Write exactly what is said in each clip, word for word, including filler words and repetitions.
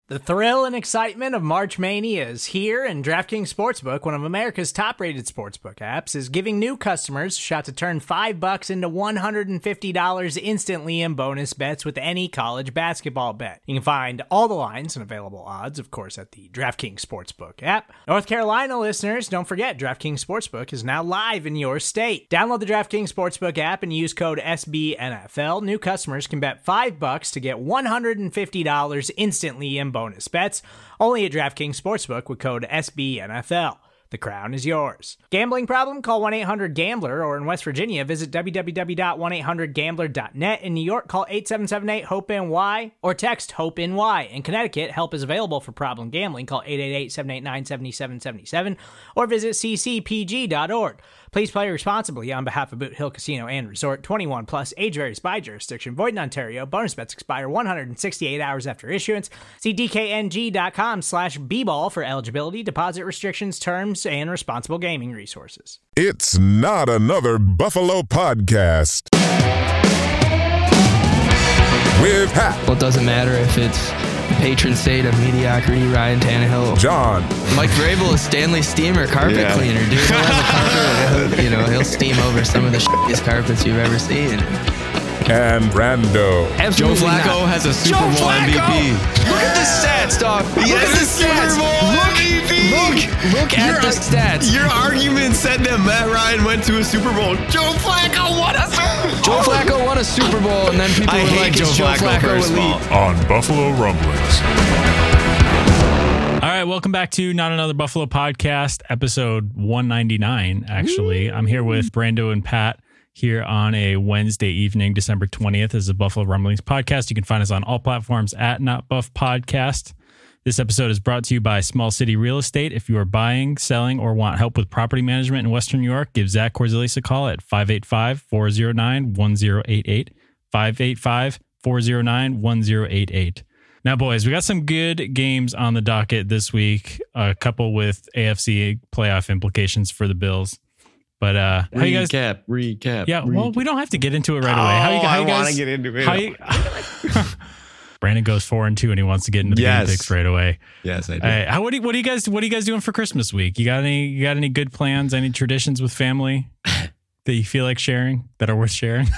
The thrill and excitement of March Mania is here, and DraftKings Sportsbook, one of America's top-rated sportsbook apps, is giving new customers a shot to turn five bucks into one hundred fifty dollars instantly in bonus bets with any college basketball bet. You can find all the lines and available odds, of course, at the DraftKings Sportsbook app. North Carolina listeners, don't forget, DraftKings Sportsbook is now live in your state. Download the DraftKings Sportsbook app and use code S B N F L. New customers can bet five bucks to get one hundred fifty dollars instantly in bonus bets, only at DraftKings Sportsbook with code S B N F L. The crown is yours. Gambling problem? Call one eight hundred gambler, or in West Virginia, visit w w w dot one eight hundred gambler dot net. In New York, call eight seven seven eight hope N Y or text HOPE-NY. In Connecticut, help is available for problem gambling. Call eight eight eight, seven eight nine, seven seven seven seven or visit c c p g dot org. Please play responsibly on behalf of Boot Hill Casino and Resort. twenty-one plus, age varies by jurisdiction. Void in Ontario. Bonus bets expire one hundred sixty-eight hours after issuance. See d k n g dot com slash b ball for eligibility, deposit restrictions, terms, and responsible gaming resources. It's not another Buffalo podcast. With Pat. Well, it doesn't matter if it's patron saint of mediocrity, Ryan Tannehill. John. Mike Vrabel is Stanley Steamer, carpet yeah. cleaner, dude. He'll have a carpet, he'll, you know, he'll steam over some of the shittiest carpets you've ever seen. And Brando. Absolutely Joe Flacco not. has a Super Joe Bowl Flacco. M V P. Look at the stats, dog. He look at the stats. Look, M V P. Look, look at your, the stats. Your argument said that Matt Ryan went to a Super Bowl. Joe Flacco won a Super Bowl. Joe Flacco won a Super Bowl, and then people I were like, Joe, Joe Flacco, Flacco elite. On Buffalo Rumblings. All right, welcome back to Not Another Buffalo Podcast, episode one ninety-nine, actually. I'm here with Brando and Pat here on a Wednesday evening, December twentieth, as a Buffalo Rumblings podcast. You can find us on all platforms at Not Buff Podcast. This episode is brought to you by Small City Real Estate. If you are buying, selling, or want help with property management in Western New York, give Zach Corzelis a call at five eight five, four oh nine, one oh eight eight, five eight five, four oh nine, one oh eight eight. Now, boys, we got some good games on the docket this week, a couple with A F C playoff implications for the Bills. But uh, how you guys recap, recap. Yeah, recap. Well, we don't have to get into it right oh, away. How you, how I you guys want to get into it. How you, Brandon goes four and two, and he wants to get into the yes. game picks right away. Yes, I do. Uh, how what do you, what do you guys what are you guys doing for Christmas week? You got any you got any good plans? Any traditions with family that you feel like sharing that are worth sharing?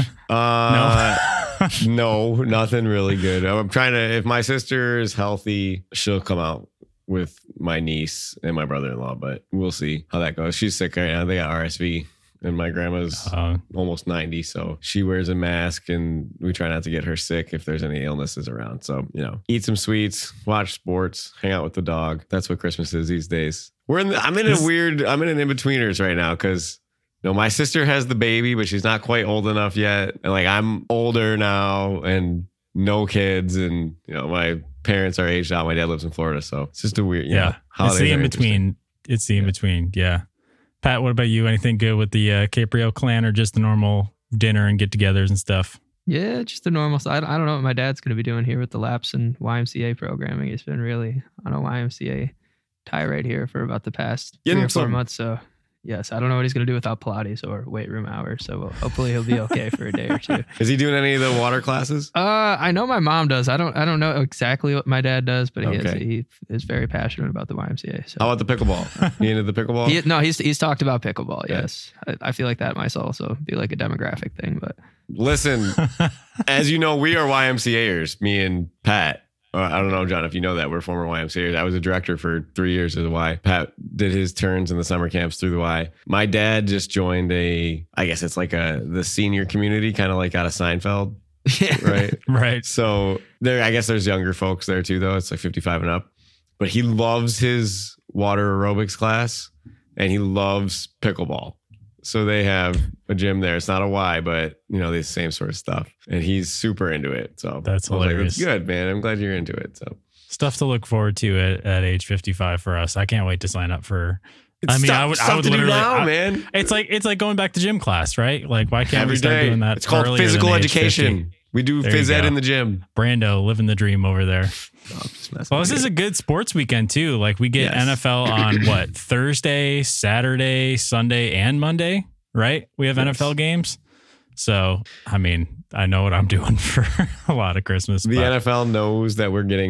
uh, no, no, nothing really good. I'm trying to. If my sister is healthy, she'll come out with my niece and my brother-in-law, but we'll see how that goes. She's sick right now. They got R S V, and my grandma's uh, almost ninety, so she wears a mask, and we try not to get her sick if there's any illnesses around. So, you know, eat some sweets, watch sports, hang out with the dog. That's what Christmas is these days. We're in the, I'm in a weird, I'm in an in-betweeners right now because, you know, my sister has the baby, but she's not quite old enough yet. And like, I'm older now and no kids, and, you know, my parents are aged out. My dad lives in Florida, so it's just a weird, yeah. Know, it's the in between. It's the in between. Yeah. Pat, what about you? Anything good with the uh, Caprio clan, or just the normal dinner and get-togethers and stuff? Yeah, just the normal side. I don't know what my dad's going to be doing here with the Laps and Y M C A programming. He's been really on a Y M C A tirade here for about the past three or four months. So yes, I don't know what he's going to do without Pilates or weight room hours. So we'll, hopefully he'll be okay for a day or two. Is he doing any of the water classes? Uh, I know my mom does. I don't. I don't know exactly what my dad does, but he okay. is. He is very passionate about the Y M C A. So. How about the pickleball? He into the pickleball? He, no, he's he's talked about pickleball. Yes, I, I feel like that might also be like a demographic thing. But listen, as you know, we are Y M C Ers. Me and Pat. Uh, I don't know, John, if you know that. We're former Y M C As. I was a director for three years at the Y. Pat did his turns in the summer camps through the Y. My dad just joined a, I guess it's like a the senior community, kind of like out of Seinfeld. Yeah. Right? Right. So there, I guess there's younger folks there too, though. It's like fifty-five and up. But he loves his water aerobics class, and he loves pickleball. So they have a gym there. It's not a Y, but you know, the same sort of stuff. And he's super into it. So that's hilarious. Like, that's good, man. I'm glad you're into it. So stuff to look forward to at, at age fifty-five for us. I can't wait to sign up for. It's I mean, stuff, I would, stuff I would to literally, do now, I, man. It's like it's like going back to gym class, right? Like, why can't Every we start day. doing that? It's called physical education. We do there phys ed in the gym. Brando, living the dream over there. Oh, well, this is a good sports weekend too. Like we get yes. N F L on what, Thursday, Saturday, Sunday, and Monday, right? We have yes. N F L games. So, I mean, I know what I'm doing for a lot of Christmas. The but. N F L knows that we're getting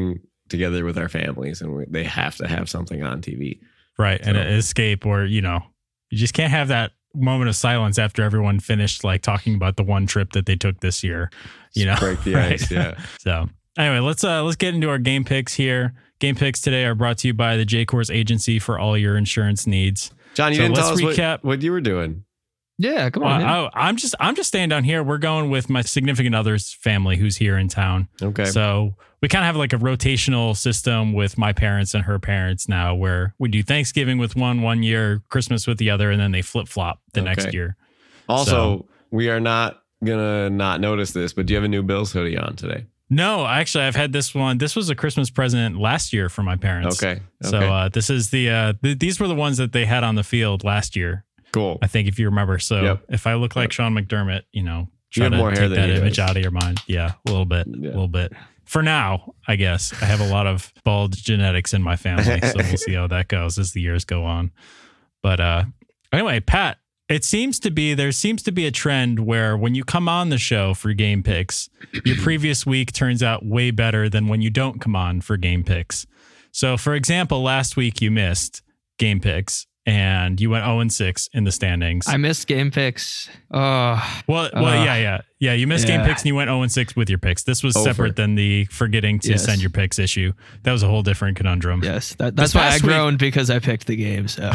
together with our families, and we, they have to have something on T V. Right. So. And an escape, or, you know, you just can't have that moment of silence after everyone finished like talking about the one trip that they took this year, you know, break the right? ice. Yeah. So anyway, let's, uh, let's get into our game picks here. Game picks today are brought to you by the J-Coors Agency for all your insurance needs. John, you So didn't let's tell us recap. what, what you were doing. Yeah, come Uh, on. man. I, I'm just, I'm just staying down here. We're going with my significant other's family who's here in town. Okay. So we kind of have like a rotational system with my parents and her parents now, where we do Thanksgiving with one one year, Christmas with the other, and then they flip flop the Okay. next year. Also, So- we are not gonna not notice this, but do you have a new Bills hoodie on today? No, actually, I've had this one. This was a Christmas present last year for my parents. Okay. So okay. uh, this is the, uh, th- these were the ones that they had on the field last year, Cool. I think, if you remember. So Yep. if I look like Yep. Sean McDermott, you know, You try have to more hair take than that he image does. out of your mind. Yeah, a little bit, a Yeah. little bit. For now, I guess I have a lot of bald genetics in my family, so we'll see how that goes as the years go on. But uh, anyway, Pat, it seems to be there seems to be a trend where when you come on the show for game picks, your previous week turns out way better than when you don't come on for game picks. So, for example, last week you missed game picks and you went oh and six in the standings. I missed game picks. Oh, Well, well, Uh, yeah, yeah, yeah. You missed game yeah. picks and you went oh and six with your picks. This was Over. separate than the forgetting to Yes. send your picks issue. That was a whole different conundrum. yes. That, This that's why I past week- groaned because I picked the game. So,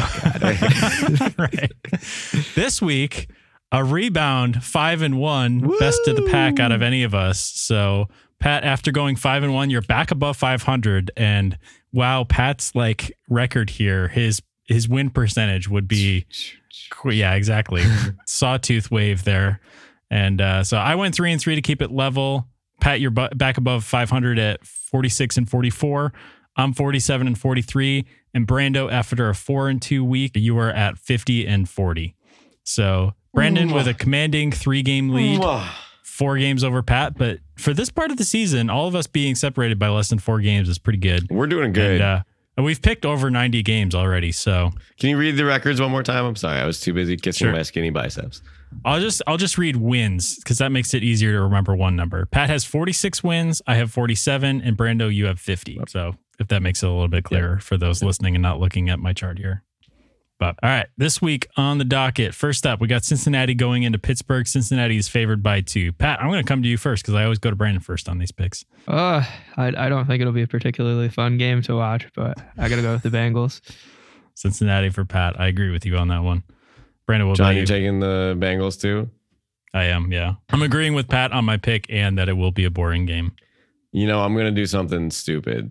God. Right. This week, a rebound five and one, best of the pack out of any of us. So, Pat, after going five and one, you're back above five hundred. And wow, Pat's like record here, his his win percentage would be, yeah, exactly, sawtooth wave there. And uh, so I went three and three to keep it level. Pat, you're bu- back above five hundred at forty-six and forty-four. I'm forty-seven and forty-three. And Brando, after a four and two week, you are at fifty and forty. So Brandon with a commanding three game lead, four games over Pat. But for this part of the season, all of us being separated by less than four games is pretty good. We're doing good. And, uh, and we've picked over ninety games already. So Can you read the records one more time? I'm sorry, I was too busy kissing Sure. my skinny biceps. I'll just I'll just read wins because that makes it easier to remember one number. Pat has forty-six wins. I have forty-seven, and Brando, you have fifty. So if that makes it a little bit clearer for those listening and not looking at my chart here. But all right, this week on the docket, first up, we got Cincinnati going into Pittsburgh. Cincinnati is favored by two. Pat, I'm going to come to you first because I always go to Brandon first on these picks. uh, I, I don't think it'll be a particularly fun game to watch, but I got to go with the Bengals. Cincinnati for Pat. I agree with you on that one. Brandon, what John, about you you? taking the Bengals too? I am, yeah. I'm agreeing with Pat on my pick and that it will be a boring game. You know, I'm going to do something stupid.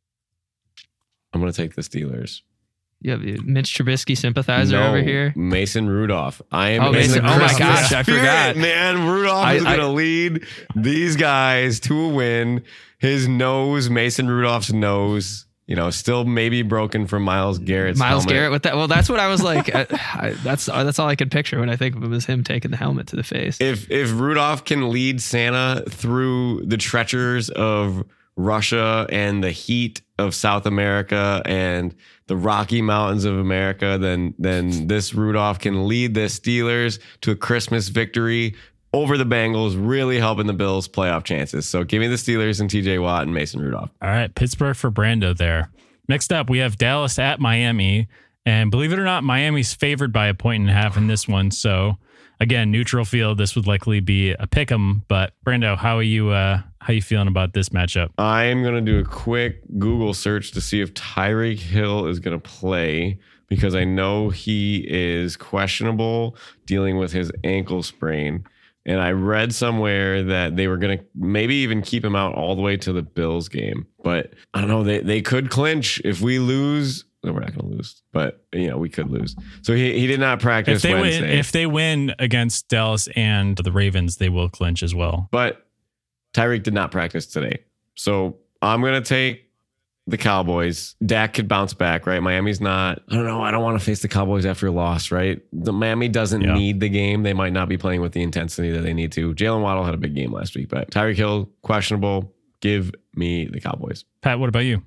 I'm going to take the Steelers. You have a Mitch Trubisky sympathizer No, over here. Mason Rudolph. I am Oh, in Mason- the oh my Christmas gosh, I spirit, forgot. man. Rudolph I- is going to I- lead these guys to a win. His nose, Mason Rudolph's nose, you know, still maybe broken from Myles Garrett's Miles helmet. Garrett with that. Well, that's what I was like. I, I, that's that's all I could picture when I think of it was him taking the helmet to the face. If if Rudolph can lead Santa through the treacherous of Russia and the heat of South America and the Rocky Mountains of America, then then this Rudolph can lead the Steelers to a Christmas victory over the Bengals, really helping the Bills' playoff chances. So give me the Steelers and T J Watt and Mason Rudolph. All right, Pittsburgh for Brando there. Next up, we have Dallas at Miami. And believe it or not, Miami's favored by a point and a half in this one. So again, neutral field. This would likely be a pick 'em. But Brando, how are you uh how you feeling about this matchup? I am going to do a quick Google search to see if Tyreek Hill is going to play because I know he is questionable dealing with his ankle sprain. And I read somewhere that they were going to maybe even keep him out all the way to the Bills game. But I don't know. They they could clinch if we lose. No, we're not going to lose. But, you know, we could lose. So he, he did not practice If they Wednesday. win, if they win against Dallas and the Ravens, they will clinch as well. But Tyreek did not practice today. So I'm going to take the Cowboys. Dak could bounce back, right? Miami's not, I don't know. I don't want to face the Cowboys after a loss, right? The Miami doesn't Yeah. need the game. They might not be playing with the intensity that they need to. Jalen Waddle had a big game last week, but Tyreek Hill, questionable. Give me the Cowboys. Pat, what about you?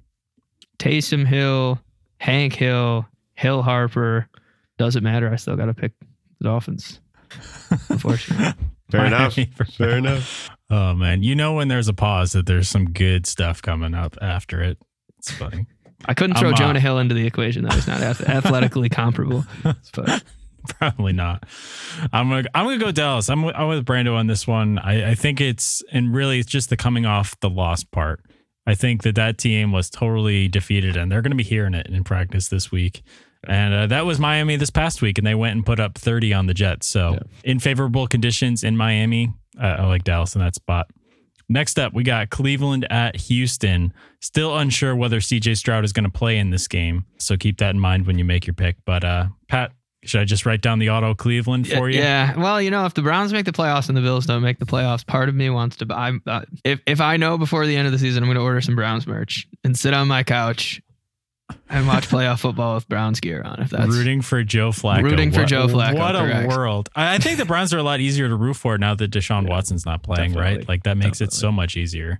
Taysom Hill, Hank Hill, Hill Harper. Doesn't matter. I still got to pick the Dolphins. Unfortunately. Fair enough. Miami for Fair Pat. enough. Oh man, you know when there's a pause that there's some good stuff coming up after it. It's funny. I couldn't throw I'm, uh, Jonah Hill into the equation. That was not ath- athletically comparable. But Probably not. I'm gonna I'm gonna go Dallas. I'm I'm with Brando on this one. I, I think it's and really it's just the coming off the loss part. I think that that team was totally defeated, and they're going to be hearing it in practice this week. And uh, that was Miami this past week, and they went and put up thirty on the Jets. So Yeah. in favorable conditions in Miami, uh, I like Dallas in that spot. Next up, we got Cleveland at Houston. Still unsure whether C J Stroud is going to play in this game, so keep that in mind when you make your pick. But uh, Pat, should I just write down the auto Cleveland for you? Yeah. Well, you know, if the Browns make the playoffs and the Bills don't make the playoffs, part of me wants to buy. Uh, if if I know before the end of the season, I'm going to order some Browns merch and sit on my couch and watch playoff football with Browns gear on. If that's Rooting for Joe Flacco. Rooting for What- Joe Flacco, What a correct. world. I I think the Browns are a lot easier to root for now that Deshaun Watson's not playing, definitely. right? Like that makes it so much easier.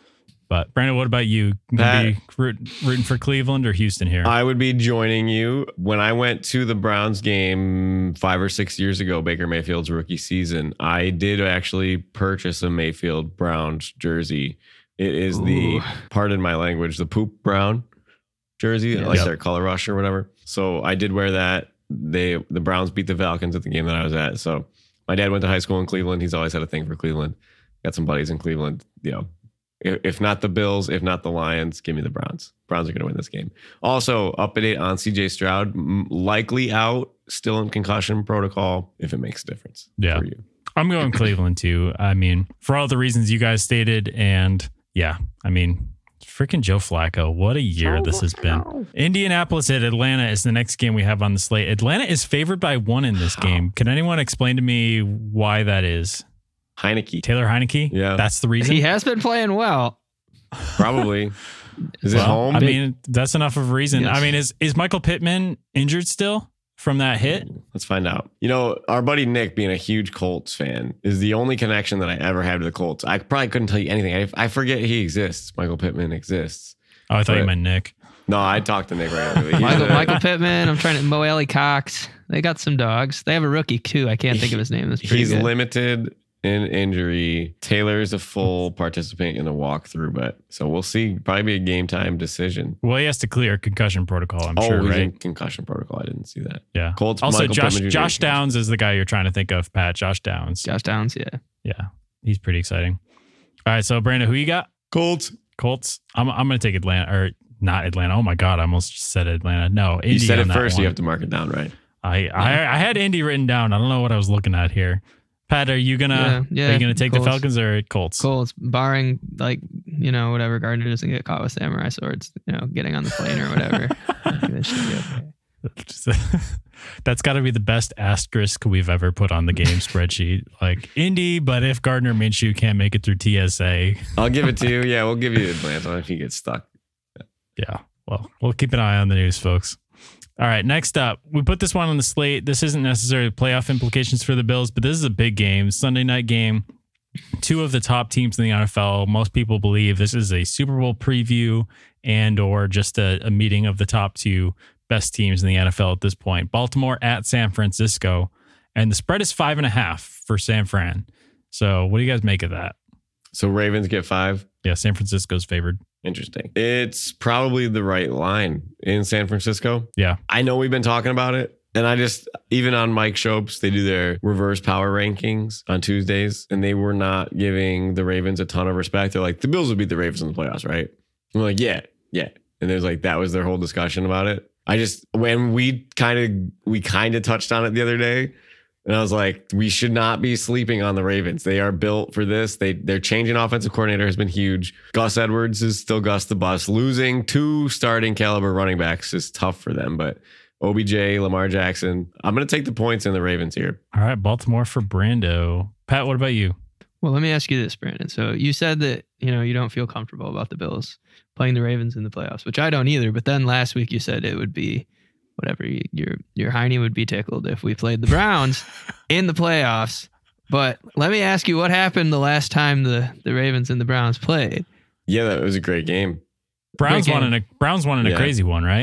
But Brandon, what about you? You Pat- gonna be root, rooting for Cleveland or Houston here? I would be joining you. When I went to the Browns game five or six years ago, Baker Mayfield's rookie season, I did actually purchase a Mayfield Browns jersey. It is the, Ooh. pardon my language, the poop brown jersey, Yeah. like Yep. their color rush or whatever. So I did wear that. They the Browns beat the Falcons at the game that I was at. So my dad went to high school in Cleveland. He's always had a thing for Cleveland. Got some buddies in Cleveland. You know, if, if not the Bills, if not the Lions, give me the Browns. Browns are going to win this game. Also, update on C J Stroud, m- likely out, still in concussion protocol. If it makes a difference Yeah. for you. I'm going Cleveland too. I mean, for all the reasons you guys stated, and yeah, I mean, freaking Joe Flacco. What a year this has been. Indianapolis at Atlanta is the next game we have on the slate. Atlanta is favored by one in this game. Can anyone explain to me why that is? Heineke, Taylor Heineke? Yeah. That's the reason? he has been playing well. probably. Is it Well, home? I mean, that's enough of a reason. Yes. I mean, is is Michael Pittman injured still from that hit? Let's find out. You know, our buddy Nick, being a huge Colts fan, is the only connection that I ever had to the Colts. I probably couldn't tell you anything. I, I forget he exists. Michael Pittman exists. Oh, I thought you But- meant Nick. No, I talked to Nick regularly. He's Michael, a- Michael Pittman. I'm trying to Mo Alley Cox. They got some dogs. They have a rookie too. I can't think of his name. That's pretty He's good. limited in injury. Taylor's a full participant in a walkthrough, but so we'll see. Probably be a game time decision. Well, he has to clear concussion protocol, I'm oh, sure, he's right? in concussion protocol. I didn't see that. Yeah. Colts. Also, Michael Josh Pittman Junior Josh Downs is the guy you're trying to think of, Pat. Josh Downs. Josh Downs. Yeah. Yeah. He's pretty exciting. All right. So, Brandon, who you got? Colts. Colts. I'm I'm going to take Atlanta or not Atlanta. Oh, my God. I almost said Atlanta. No, Indy. You said on it that first. one. You have to mark it down, right? I, I I had Indy written down. I don't know what I was looking at here. Pat, are you gonna Yeah, yeah, are you gonna take Colts. the Falcons or Colts? Colts, barring like you know whatever Gardner doesn't get caught with samurai swords, you know, getting on the plane or whatever. I think that should be okay. That's got to be the best asterisk we've ever put on the game spreadsheet. Like Indy, but if Gardner Minshew can't make it through T S A, I'll give it to you. Yeah, we'll give you Atlanta if he gets stuck. yeah. Well, we'll keep an eye on the news, folks. All right, next up, we put this one on the slate. This isn't necessarily playoff implications for the Bills, but this is a big game, Sunday night game. Two of the top teams in the N F L. Most people believe this is a Super Bowl preview and or just a, a meeting of the top two best teams in the N F L at this point. Baltimore at San Francisco, and the spread is five and a half for San Fran. So what do you guys make of that? So Ravens get five. Yeah, San Francisco's favored. Interesting. It's probably the right line in San Francisco. Yeah. I know we've been talking about it. And I just, even on Mike Shopes, they do their reverse power rankings on Tuesdays, and they were not giving the Ravens a ton of respect. They're like, the Bills would beat the Ravens in the playoffs, right? I'm like, yeah, yeah. And there's like, that was their whole discussion about it. I just, when we kind of, we kind of touched on it the other day, and I was like, we should not be sleeping on the Ravens. They are built for this. They, their changing offensive coordinator has been huge. Gus Edwards is still Gus the Bus. Losing two starting caliber running backs is tough for them, but O B J, Lamar Jackson, I'm going to take the points in the Ravens here. All right, Baltimore for Brando. Pat, what about you? Well, let me ask you this, Brandon. So you said that you know you don't feel comfortable about the Bills playing the Ravens in the playoffs, which I don't either. But then last week you said it would be whatever you, your your Heine would be tickled if we played the Browns in the playoffs. But let me ask you, what happened the last time the, the Ravens and the Browns played? Yeah, that was a great game. Browns Great won game. in a Browns won in a Yeah. crazy one, right?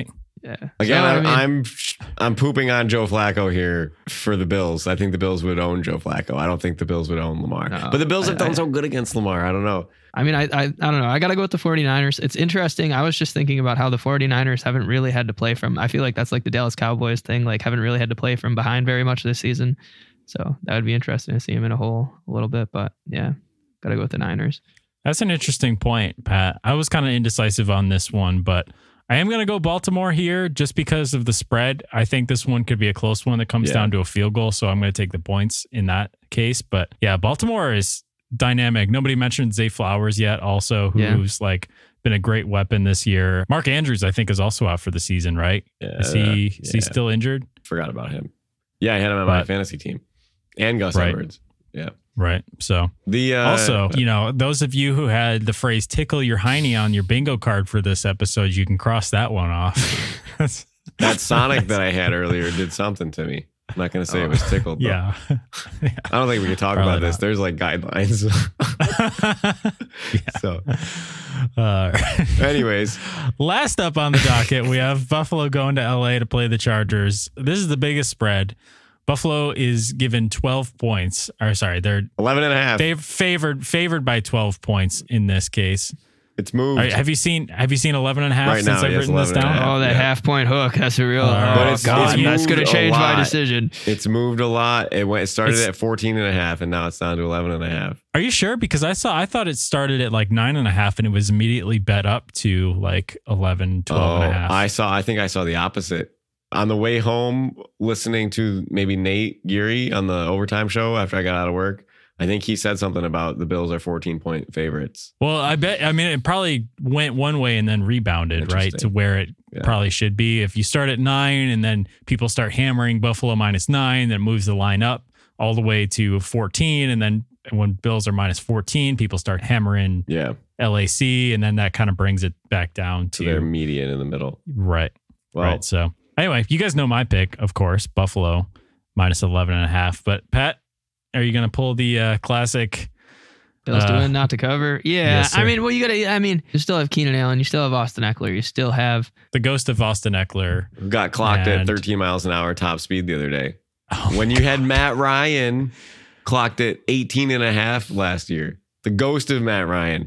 Yeah. Again, So, I I'm, mean- I'm I'm pooping on Joe Flacco here for the Bills. I think the Bills would own Joe Flacco. I don't think the Bills would own Lamar. No, but the Bills have I- done I- so good against Lamar. I don't know. I mean, I, I I don't know. I got to go with the 49ers. It's interesting. I was just thinking about how the 49ers haven't really had to play from, I feel like that's like the Dallas Cowboys thing, like haven't really had to play from behind very much this season. So that would be interesting to see him in a hole a little bit. But yeah, got to go with the Niners. That's an interesting point, Pat. I was kind of indecisive on this one, but I am going to go Baltimore here just because of the spread. I think this one could be a close one that comes Yeah. down to a field goal. So I'm going to take the points in that case. But yeah, Baltimore is dynamic. Nobody mentioned Zay Flowers yet, also, who's Yeah. like been a great weapon this year. Mark Andrews, I think, is also out for the season, right? Yeah, Is he is he yeah. still injured? Forgot about him. Yeah, I had him on my But- fantasy team. And Gus Right. Edwards. Yeah. Right. So The uh, also, you know, those of you who had the phrase tickle your hiney on your bingo card for this episode, you can cross that one off. that Sonic that I had earlier did something to me. I'm not going to say it was tickled. Though. Yeah. I don't think we can talk Probably about this. not. There's like guidelines. Yeah. So, Uh, anyways, last up on the docket, we have Buffalo going to L A to play the Chargers. This is the biggest spread. Buffalo is given twelve points. Or sorry, they're eleven and a half. fav- favored favored by twelve points in this case. It's moved. All right, have you seen Have you seen eleven and a half Right since now, I've yes, written this eleven and a down? half. Oh, that yeah. half point hook. That's a real. Uh, oh, but it's- God. it's That's going to moved a change my lot. decision. It's moved a lot. It went. It started It's- at fourteen and a half, and now it's down to eleven and a half. Are you sure? Because I saw I thought it started at like nine and a half and it was immediately bet up to like eleven, twelve and a half. Oh, I saw. I think I saw the opposite. On the way home, listening to maybe Nate Geary on the overtime show after I got out of work, I think he said something about the Bills are fourteen point favorites. Well, I bet, I mean, it probably went one way and then rebounded, right, to Interesting. where it Yeah. probably should be. If you start at nine and then people start hammering Buffalo minus nine, then it moves the line up all the way to fourteen. And then when Bills are minus fourteen, people start hammering Yeah, L A C. And then that kind of brings it back down to to, their median in the middle. right, Well, right. So anyway, you guys know my pick, of course, Buffalo minus eleven and a half. But Pat, are you going to pull the uh, classic? Bills to Uh, win, not to cover. Yeah, yes, I sir. mean, well, you got to. I mean, you still have Keenan Allen, you still have Austin Eckler, you still have. The ghost of Austin Eckler. got clocked at And- thirteen miles an hour top speed the other day. Oh, When you had Matt Ryan clocked at eighteen and a half last year, the ghost of Matt Ryan.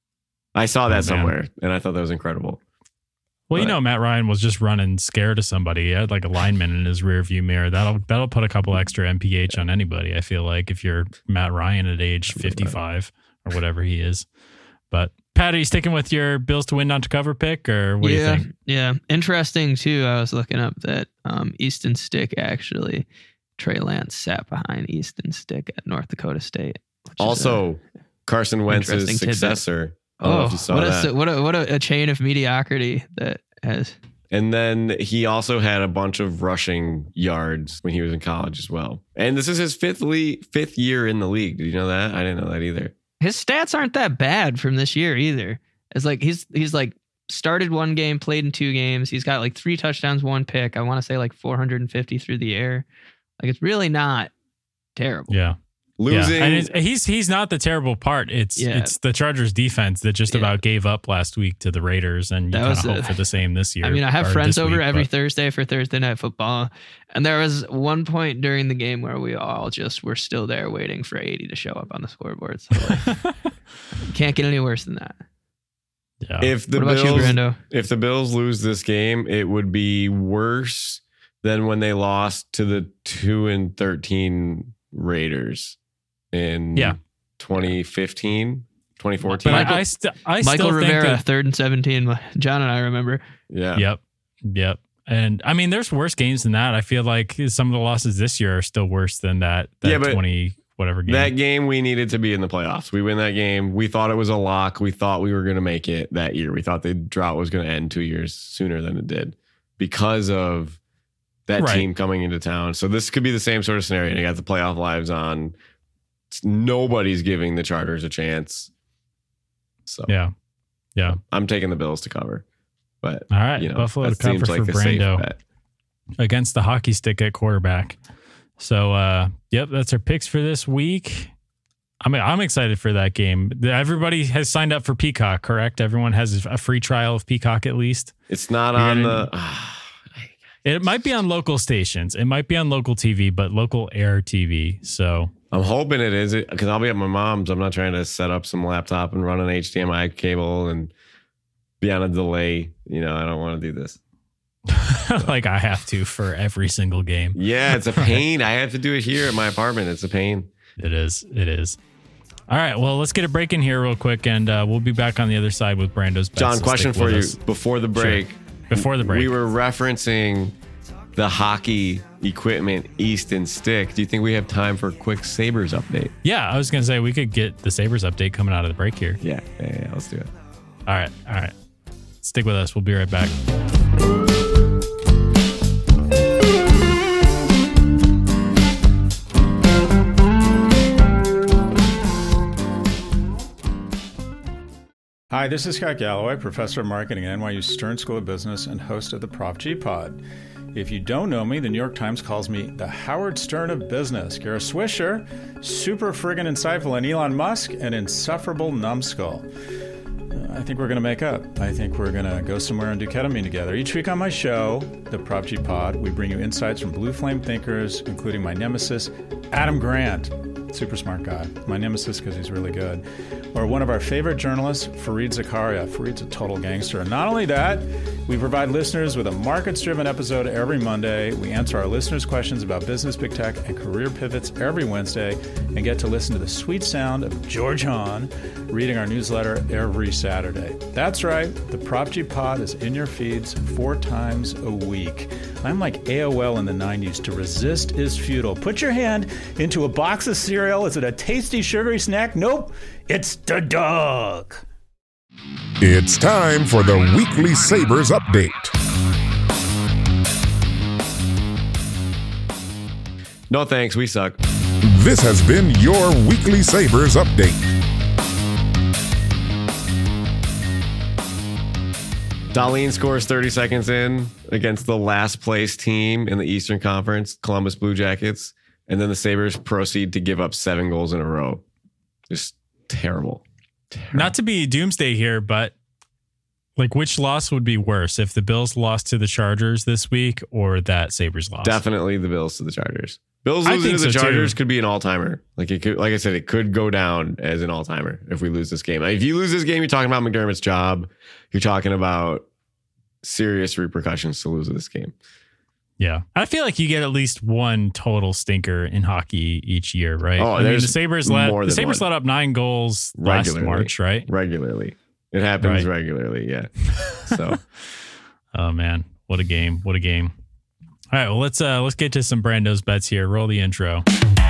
I saw that man. somewhere, and I thought that was incredible. Well, you But- know, Matt Ryan was just running scared of somebody. He had like a lineman in his rear view mirror. That'll that'll put a couple extra M P H on anybody. I feel like if you're Matt Ryan at age fifty-five or whatever he is. But Pat, are you sticking with your Bills to win, not to cover pick, or what yeah, do you think? yeah. Interesting too. I was looking up that um, Easton Stick actually, Trey Lance sat behind Easton Stick at North Dakota State. which is a- Also, Carson Wentz's interesting tidbit. successor. I don't know oh, if you saw what that. a what a what a, a chain of mediocrity that has. And then he also had a bunch of rushing yards when he was in college as well. And this is his fifth le- fifth year in the league. Did you know that? I didn't know that either. His stats aren't that bad from this year either. It's like he's he's like started one game, played in two games. He's got like three touchdowns, one pick. I want to say like four hundred fifty through the air. Like it's really not terrible. Yeah. Losing. Yeah. And it's, he's he's not the terrible part. It's Yeah. it's the Chargers defense that just Yeah. about gave up last week to the Raiders, and you That kind of was hope a- for the same this year. I mean, I have or friends this over week, every but- Thursday for Thursday Night Football. And there was one point during the game where we all just were still there waiting for eighty to show up on the scoreboard. So like, can't get any worse than that. Yeah. if the what about Bills, you, Brando? if the Bills lose this game, it would be worse than when they lost to the two and thirteen Raiders in Yeah. twenty fifteen, twenty fourteen. But Michael- I, I, st- I Michael still Rivera, think that, third and seventeen. John and I remember. yeah. Yep. Yep. And I mean, there's worse games than that. I feel like some of the losses this year are still worse than that, that Yeah, but twenty whatever game. That game, we needed to be in the playoffs. We win that game. We thought it was a lock. We thought we were going to make it that year. We thought the drought was going to end two years sooner than it did because of that Right. team coming into town. So this could be the same sort of scenario. They got the playoff lives on. Nobody's giving the Chargers a chance. So yeah. Yeah. I'm taking the Bills to cover. But All right. you know, Buffalo to that seems cover like for a safe Brando bet. against the hockey stick at quarterback. So, uh, yep, that's our picks for this week. I mean, I'm excited for that game. Everybody has signed up for Peacock, correct? Everyone has a free trial of Peacock at least. It's not You're on gonna- the. It might be on local stations. It might be on local T V, but local air T V. So I'm hoping it is, because I'll be at my mom's. I'm not trying to set up some laptop and run an H D M I cable and be on a delay. You know, I don't want to do this. like I have to for every single game. Yeah, it's a pain. I have to do it here at my apartment. It's a pain. It is. It is. All right. Well, let's get a break in here real quick, and uh, we'll be back on the other side with Brando's bets. John, So question stick for with you us. before the break. Sure. Before the break. We were referencing the hockey equipment Easton stick. Do you think we have time for a quick Sabres update? Yeah, I was going to say we could get the Sabres update coming out of the break here. Yeah, yeah, yeah, let's do it. All right. All right. Stick with us. We'll be right back. Hi, this is Scott Galloway, professor of marketing at N Y U Stern School of Business and host of the Prop G Pod. If you don't know me, the New York Times calls me the Howard Stern of business. Gara Swisher, super friggin' insightful, and Elon Musk, an insufferable numbskull. Uh, I think we're going to make up. I think we're going to go somewhere and do ketamine together. Each week on my show, the Prop G Pod, we bring you insights from blue flame thinkers, including my nemesis, Adam Grant. Super smart guy. My nemesis because he's really good. Or one of our favorite journalists, Fareed Zakaria. Fareed's a total gangster. And not only that, we provide listeners with a markets-driven episode every Monday. We answer our listeners' questions about business, big tech, and career pivots every Wednesday, and get to listen to the sweet sound of George Hahn reading our newsletter every Saturday. That's right. The Prop G Pod is in your feeds four times a week. I'm like A O L in the nineties. To resist is futile. Put your hand into a box of cereal. Is it a tasty, sugary snack? Nope. It's the dog. It's time for the weekly Sabres update. No thanks, we suck. This has been your weekly Sabres update. Dahlin scores thirty seconds in against the last place team in the Eastern Conference, Columbus Blue Jackets. And then the Sabres proceed to give up seven goals in a row. Just terrible. terrible. Not to be doomsday here, but like which loss would be worse if the Bills lost to the Chargers this week or that Sabres loss? Definitely the Bills to the Chargers. Bills I losing to think the so, Chargers too. could be an all-timer. Like it could, like I said, it could go down as an all-timer if we lose this game. If you lose this game, you're talking about McDermott's job. You're talking about serious repercussions to lose this game. Yeah. I feel like you get at least one total stinker in hockey each year, right? Oh, I mean, there's the Sabres let more the than Sabres one. let up nine goals Regularly. last March, right? Regularly. It happens Right. regularly, yeah. So Oh man, what a game. What a game. All right, well let's uh let's get to some Brando's bets here. Roll the intro.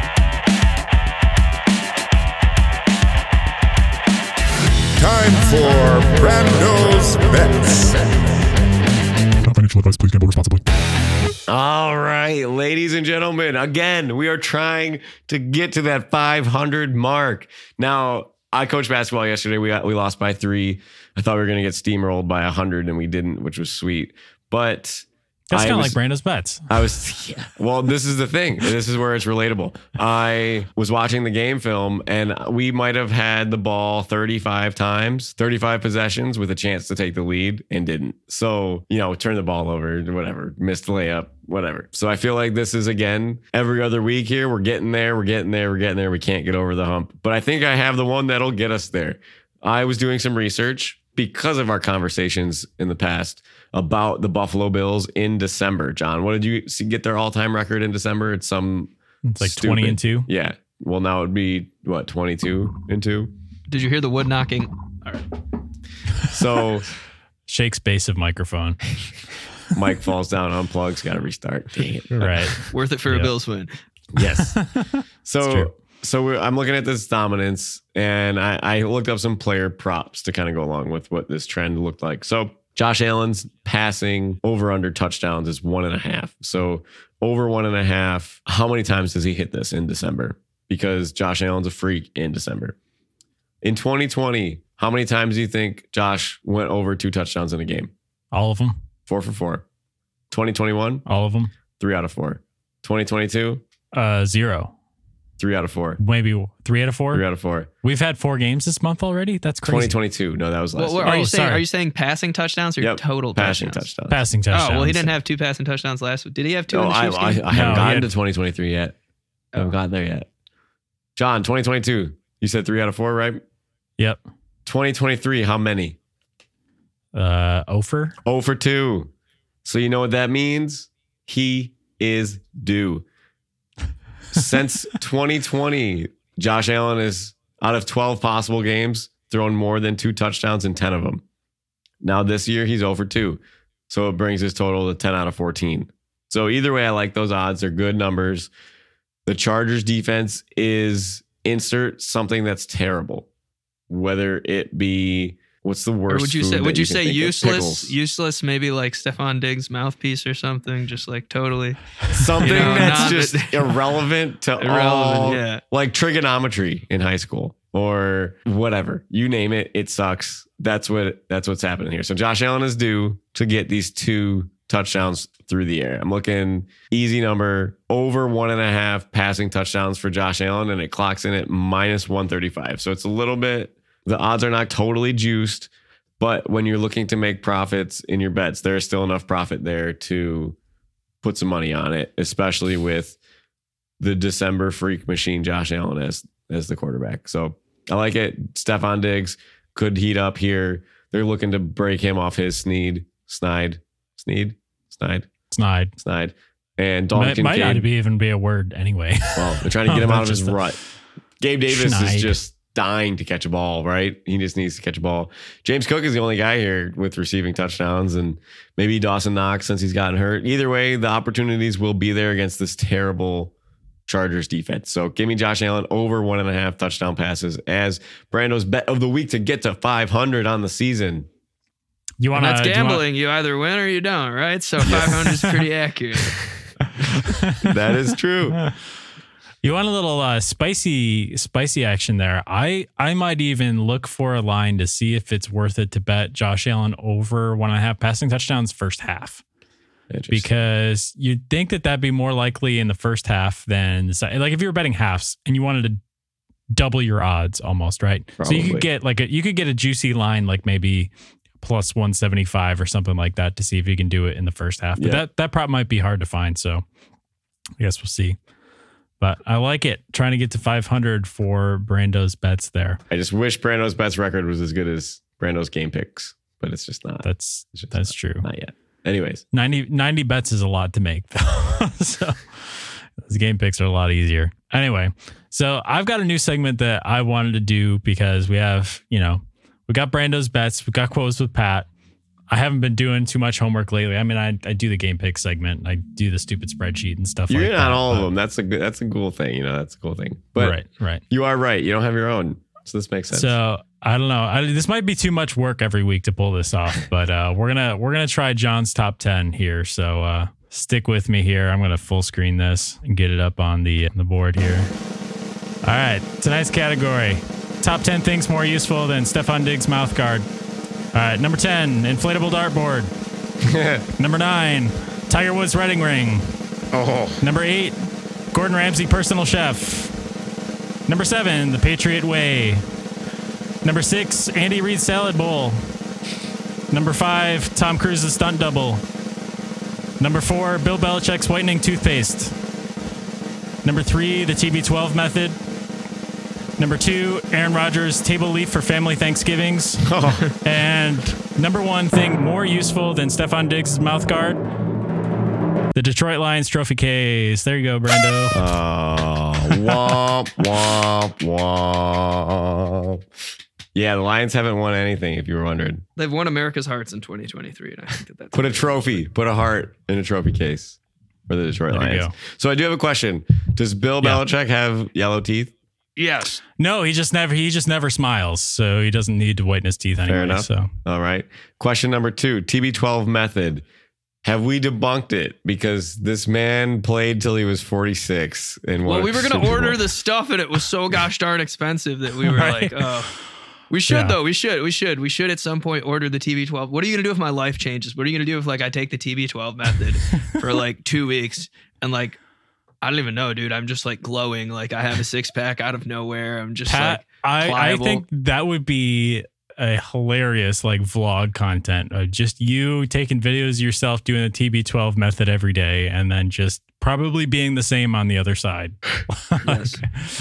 Time for Brando's Bets. Not financial advice. Please gamble responsibly. all right, ladies and gentlemen, again, we are trying to get to that five hundred mark. Now, I coached basketball yesterday. We got, we lost by three. I thought we were going to get steamrolled by one hundred, and we didn't, which was sweet. But That's I kind of was- like Brando's bets. I was, yeah. Well, this is the thing. This is where it's relatable. I was watching the game film, and we might have had the ball thirty-five times, thirty-five possessions with a chance to take the lead and didn't. So, you know, turn the ball over, whatever, missed the layup, whatever. So I feel like this is, again, every other week here. We're getting there. We're getting there. We're getting there. We can't get over the hump. But I think I have the one that'll get us there. I was doing some research because of our conversations in the past about the Buffalo Bills in December. John, what did you see, get their all-time record in December? It's some It's like stupid- twenty and two. Yeah. Well, now it would be what, twenty-two and two? Did you hear the wood knocking? All right. So Shakes base of microphone. Mike falls down, unplugs, got to restart. Dang it. Right. Worth it for Yep. a Bills win. Yes. true. So so we're, I'm looking at this dominance, and I, I looked up some player props to kind of go along with what this trend looked like. So Josh Allen's passing over under touchdowns is one and a half. So over one and a half. How many times does he hit this in December? Because Josh Allen's a freak in December. In twenty twenty, how many times do you think Josh went over two touchdowns in a game? All of them. Four for four. twenty twenty-one, All of them. three out of four. twenty twenty-two, Uh, zero. Three out of four. Maybe three out of four. Three out of four. We've had four games this month already. That's crazy. twenty twenty-two. No, that was last. Well, year. are Oh, you saying? sorry. Are you saying passing touchdowns or Yep. total Passing touchdowns? touchdowns. Passing touchdowns. Oh well, he didn't have two passing touchdowns last week. Did he have two? No, in the I, Chiefs I, game? I haven't No, gotten he to had- twenty twenty-three yet. I haven't gotten there yet. John, twenty twenty-two. You said three out of four, right? Yep. twenty twenty-three, how many? Uh, Ofer. oh for two. So you know what that means? He is due. Since twenty twenty, Josh Allen is out of twelve possible games, thrown more than two touchdowns in ten of them. Now this year, he's oh for two. So it brings his total to ten out of fourteen. So either way, I like those odds. They're good numbers. The Chargers defense is insert something that's terrible. Whether it be, what's the worst? Or would you food say? that Would you can say think of? useless? Pickles. Useless? Maybe like Stephon Diggs' mouthpiece or something. Just like totally Something You know, that's not- just irrelevant to irrelevant. all, Yeah. like trigonometry in high school or whatever. You name it, it sucks. That's what that's what's happening here. So Josh Allen is due to get these two touchdowns through the air. I'm looking easy number over one and a half passing touchdowns for Josh Allen, and it clocks in at minus one thirty-five. So it's a little bit, the odds are not totally juiced, but when you're looking to make profits in your bets, there's still enough profit there to put some money on it, especially with the December freak machine Josh Allen as as the quarterback. So I like it. Stephon Diggs could heat up here. They're looking to break him off his Sneed, Snide, Sneed, Snide, Snide. Snide, and Dalton Might, might Kincaid. not be even be a word anyway. Well, they're trying to get him Oh, out of his just a- rut. Gabe Davis Schneid. is just dying to catch a ball, right? He just needs to catch a ball. James Cook is the only guy here with receiving touchdowns, and maybe Dawson Knox since he's gotten hurt. Either way, the opportunities will be there against this terrible Chargers defense. So give me Josh Allen over one and a half touchdown passes as Brando's bet of the week to get to five hundred on the season. You want And to that's gambling. You either win or you don't, right? So five hundred is pretty accurate. That is true. You want a little uh, spicy, spicy action there. I, I might even look for a line to see if it's worth it to bet Josh Allen over one and a half passing touchdowns first half, because you'd think that that'd be more likely in the first half than the second. Like if you were betting halves and you wanted to double your odds almost, right? So you Probably. could get like a, you could get a juicy line, like maybe plus one seventy-five or something like that to see if you can do it in the first half. But Yeah. that, that prop might be hard to find. So I guess we'll see. But I like it. Trying to get to five hundred for Brando's bets there. I just wish Brando's bets record was as good as Brando's game picks, but it's just not. That's It's just that's not, true. Not yet. Anyways, ninety, ninety bets is a lot to make though. So those game picks are a lot easier. Anyway, so I've got a new segment that I wanted to do because we have, you know, we got Brando's bets, we got quotes with Pat. I haven't been doing too much homework lately. I mean, I, I do the game pick segment. I do the stupid spreadsheet and stuff you're like in that. on all of but- them. That's a good, that's a cool thing. You know, that's a cool thing. But right, right. you are right. You don't have your own. So this makes sense. So I don't know. I, this might be too much work every week to pull this off, but uh, we're gonna we're gonna try John's top ten here. So uh, stick with me here. I'm gonna full screen this and get it up on the on the board here. All right, tonight's category: top ten things more useful than Stephon Diggs mouth guard. All right, number ten, inflatable dartboard. Number nine, Tiger Woods wedding ring. oh, Number eight, Gordon Ramsay personal chef. Number seven, the Patriot Way. Number six, Andy Reid salad bowl. Number five, Tom Cruise's stunt double. Number four, Bill Belichick's whitening toothpaste. Number three, the T B twelve method. Number two, Aaron Rodgers table leaf for family Thanksgivings. And number one thing more useful than Stephon Diggs' mouth guard, the Detroit Lions trophy case. There you go, Brando. Oh, womp, womp, womp. Yeah, the Lions haven't won anything, if you were wondering. They've won America's hearts in twenty twenty-three, and I think that that's Put a trophy, put a heart in a trophy case for the Detroit There you Lions. go. So I do have a question. Does Bill Yeah. Belichick have yellow teeth? yes. No, he just never he just never smiles, so he doesn't need to whiten his teeth anyway. Fair enough. So All right. Question number two, T B twelve method. Have we debunked it? Because this man played till he was forty-six. And Well, won we a were Super gonna order Bowl. the stuff, and it was so gosh darn expensive that we were Right. like, oh. We should Yeah. though. We should. We should. We should at some point order the T B twelve. What are you gonna do if my life changes? What are you gonna do if like I take the T B twelve method for like two weeks and like I don't even know, dude. I'm just like glowing. Like I have a six pack out of nowhere. I'm just Pat, like I, I pliable. think that would be a hilarious like vlog content. Uh, just you taking videos of yourself doing the T B twelve method every day, and then just probably being the same on the other side. Yes.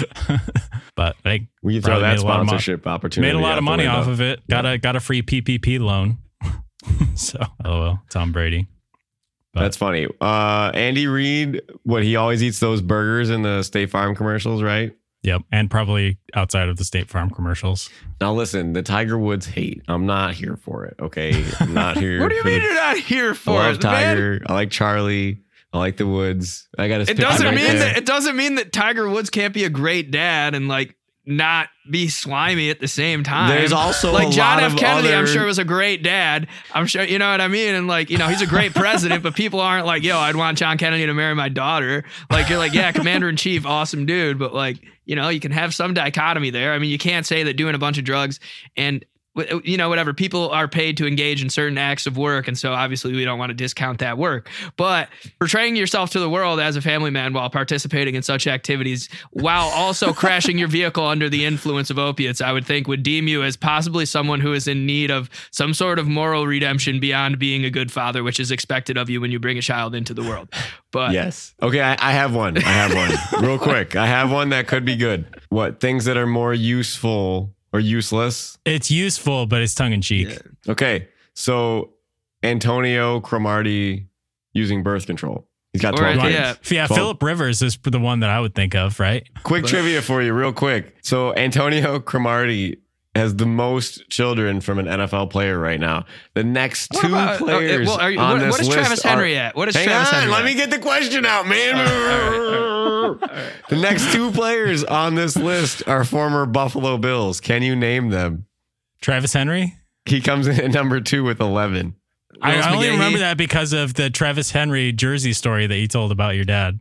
But like We throw probably that made a lot of mo- sponsorship opportunity. made a lot out of the money window. off of it. Got a got a free P P P loan. So, oh well, Tom Brady. But- That's funny. Uh, Andy Reid, what he always eats those burgers in the State Farm commercials, right? Yep, and probably outside of the State Farm commercials. Now listen, the Tiger Woods hate. I'm not here for it. Okay, I'm not here. What do you for mean the- you're not here I for love it, man? Tiger. I like Charlie. I like the Woods. I got to. It doesn't mean that it doesn't mean that Tiger Woods can't be a great dad and like not be slimy at the same time. There's also like a John lot F. of Kennedy, I'm other- sure was a great dad. I'm sure you know what I mean. And like, you know, he's a great president, but people aren't like, yo, I'd want John Kennedy to marry my daughter. Like you're like, yeah, commander in chief, awesome dude. But like, you know, you can have some dichotomy there. I mean, you can't say that doing a bunch of drugs and you know, whatever, people are paid to engage in certain acts of work. And so obviously we don't want to discount that work, but portraying yourself to the world as a family man while participating in such activities, while also crashing your vehicle under the influence of opiates, I would think would deem you as possibly someone who is in need of some sort of moral redemption beyond being a good father, which is expected of you when you bring a child into the world. But Yes. Okay, I, I have one. I have one. Real quick. I have one that could be good. What? Things that are more useful or useless? It's useful, but it's tongue in cheek. Yeah. Okay. So Antonio Cromartie using birth control. He's got Or, twelve kids. yeah. Yeah, twelve. Philip Rivers is the one that I would think of, right? Quick trivia for you, real quick. So Antonio Cromartie has the most children from an N F L player right now. The next What two about- uh, players well, are you- on what- this what is list Travis are- Henry at? What is Hang Travis on, Henry let at? me get the question out, man. All right, all right, all right. The next two players on this list are former Buffalo Bills. Can you name them? Travis Henry. He comes in at number two with eleven. I, Willis I only McGahee. remember that because of the Travis Henry jersey story that you told about your dad.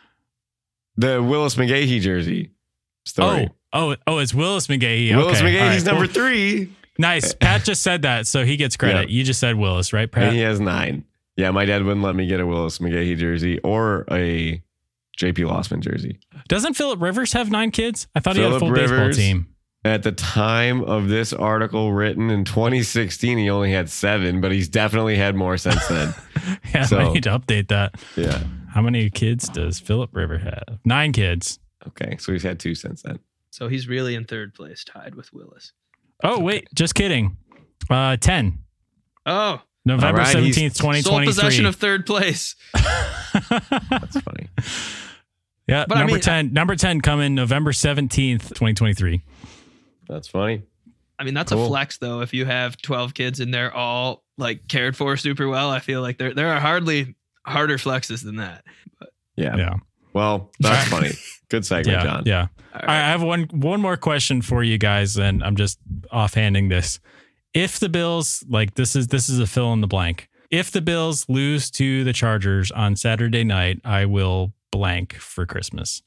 The Willis McGahee jersey story. Oh, oh, oh! It's Willis McGahee. Willis Okay. McGahee's All right. number Well, three, nice. Pat just said that, so he gets credit. Yeah. You just said Willis, right, Pat? and he has nine. Yeah, my dad wouldn't let me get a Willis McGahee jersey or a J P Lossman jersey. Doesn't Philip Rivers have nine kids? I thought he had a Phillip full baseball Rivers. team. At the time of this article written in twenty sixteen, he only had seven, but he's definitely had more since then. Yeah, So- I need to update that. Yeah. How many kids does Philip Rivers have? Nine kids. Okay. So he's had two since then. So he's really in third place, tied with Willis. Oh, wait, just kidding. Uh, ten. Oh, November All right, he's seventeenth, twenty sole twenty-three. possession of third place. That's funny. Yeah, But I number mean, ten. Number ten coming November seventeenth, twenty twenty-three. That's funny. I mean, that's Cool. a flex though. If you have twelve kids and they're all like cared for super well, I feel like there there are hardly harder flexes than that. Yeah. Yeah. Well, that's funny. Good segment, Yeah. John. Yeah. All All right. right, I have one one more question for you guys, and I'm just offhanding this. If the Bills, like this is this is a fill in the blank. If the Bills lose to the Chargers on Saturday night, I will blank for Christmas.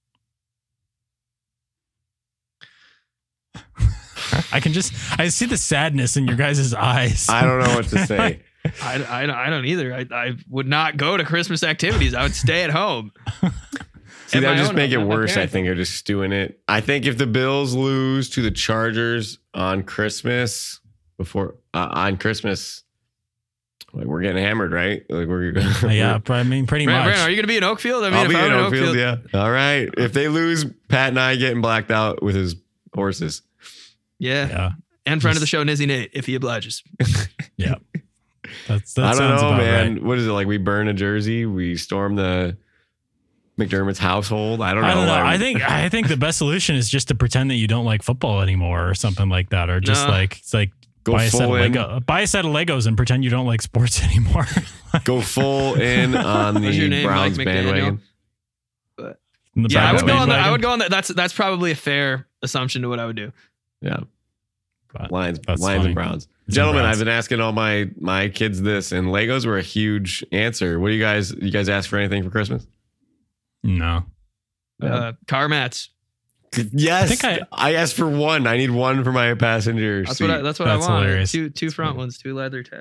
I can just I see the sadness in your guys' eyes. I don't know what to say. I, I, I don't either. I, I would not go to Christmas activities. I would stay at home. See, At that my would just own make it home, not my worse, I parents' think, or just stewing it. I think if the Bills lose to the Chargers on Christmas, before uh, on Christmas, like we're getting hammered, right? Like we're yeah, but I mean, pretty Brandon, much. Brandon, are you going to be in Oakfield? I mean, I'll if be I'm in in Oakfield, yeah. All right. If they lose, Pat and I getting blacked out with his horses. yeah, Yeah, and friend of the show, Nizzy Nate, if he obliges. yeah. That's that I don't sounds know, about man. right. What is it like? We burn a jersey, we storm the McDermott's household. I don't know. I don't know. I'm- I think I think the best solution is just to pretend that you don't like football anymore, or something like that, or just No. like it's like Go buy a set of full in. Lego, buy a set of Legos, and pretend you don't like sports anymore. go full in on What's your the name, Browns Mike bandwagon. McDaniel? In the Yeah, I Browns would go on that. I bandwagon. would go on that. That's that's probably a fair assumption to what I would do. Yeah. But Lions, that's Lions funny. and Browns. and Gentlemen, Browns. I've been asking all my my kids this, and Legos were a huge answer. What do you guys? You guys ask for anything for Christmas? No. Uh, car mats. Yes, I think I- I asked for one. I need one for my passenger That's seat. what I, that's what That's I want. hilarious. Two two front ones, two leather tacks.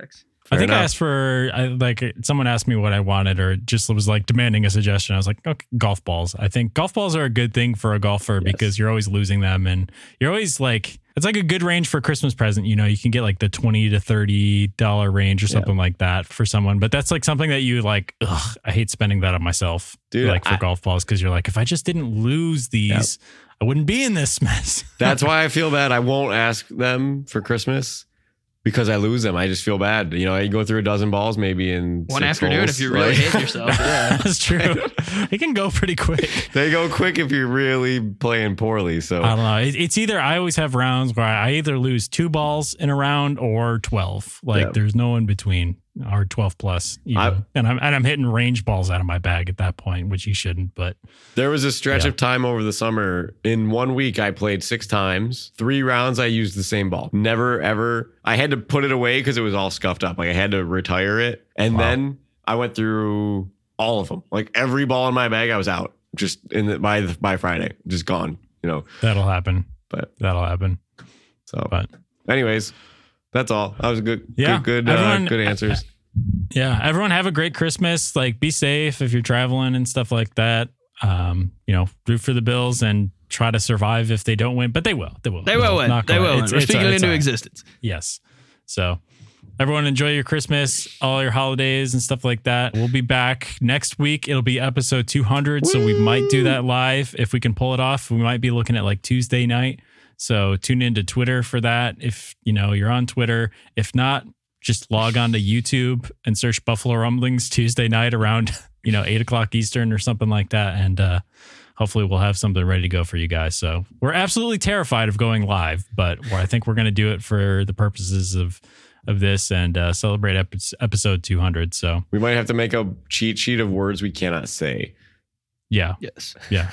I think enough. I asked for I, like someone asked me what I wanted, or just was like demanding a suggestion. I was like, okay, golf balls. I think golf balls are a good thing for a golfer Yes. because you're always losing them, and you're always like, it's like a good range for a Christmas present. You know, you can get like the twenty to thirty dollar range or something yeah. like that for someone. But that's like something that you like. Ugh, I hate spending that on myself, dude. Like for I, golf balls, because you're like, if I just didn't lose these, yep. I wouldn't be in this mess. That's why I feel bad. I won't ask them for Christmas. Because I lose them, I just feel bad. You know, I go through a dozen balls maybe in one six afternoon holes. if you really like, hate yourself. Yeah, that's true. It can go pretty quick. They go quick if you're really playing poorly. So I don't know. It, it's either I always have rounds where I either lose two balls in a round or twelve. Like yeah. there's no in between, or twelve plus. I, and I'm and I'm hitting range balls out of my bag at that point, which you shouldn't. But there was a stretch yeah. of time over the summer. In one week, I played six times. Three rounds, I used the same ball. Never ever. I had to put it away because it was all scuffed up. Like I had to retire it. And wow. then I went through all of them. Like every ball in my bag, I was out. Just in the, by by Friday, just gone. You know, that'll happen. But that'll happen. So, but anyways, that's all. That was good. Yeah, good, good, everyone, uh, good answers. Yeah, everyone have a great Christmas. Like, be safe if you're traveling and stuff like that. Um, you know, root for the Bills and try to survive if they don't win, but they will. They will. They will win. They will win. We're speaking into existence. Yes. So, everyone enjoy your Christmas, all your holidays and stuff like that. We'll be back next week. It'll be episode two hundred. Woo! So we might do that live if we can pull it off. We might be looking at like Tuesday night. So tune into Twitter for that. If you know you're on Twitter, if not, just log on to YouTube and search Buffalo Rumblings Tuesday night around, you know, eight o'clock Eastern or something like that. And uh, hopefully we'll have something ready to go for you guys. So we're absolutely terrified of going live, but I think we're going to do it for the purposes of of this and uh, celebrate ep- episode two hundred. So we might have to make a cheat sheet of words we cannot say. Yeah. Yes. Yeah.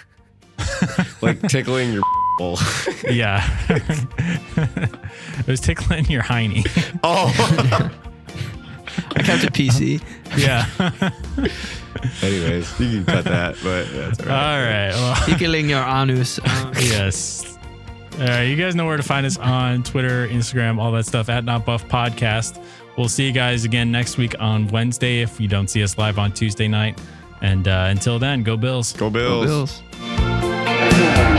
Like tickling your bowl. Yeah. It was tickling your hiney. Oh. I kept it P C. Yeah. Anyways, you can cut that, but that's all right. All right. Well, tickling your anus. Uh, yes. All right. You guys know where to find us on Twitter, Instagram, all that stuff at Not Buff Podcast. We'll see you guys again next week on Wednesday if you don't see us live on Tuesday night. And uh, until then, go Bills. Go Bills. Go Bills.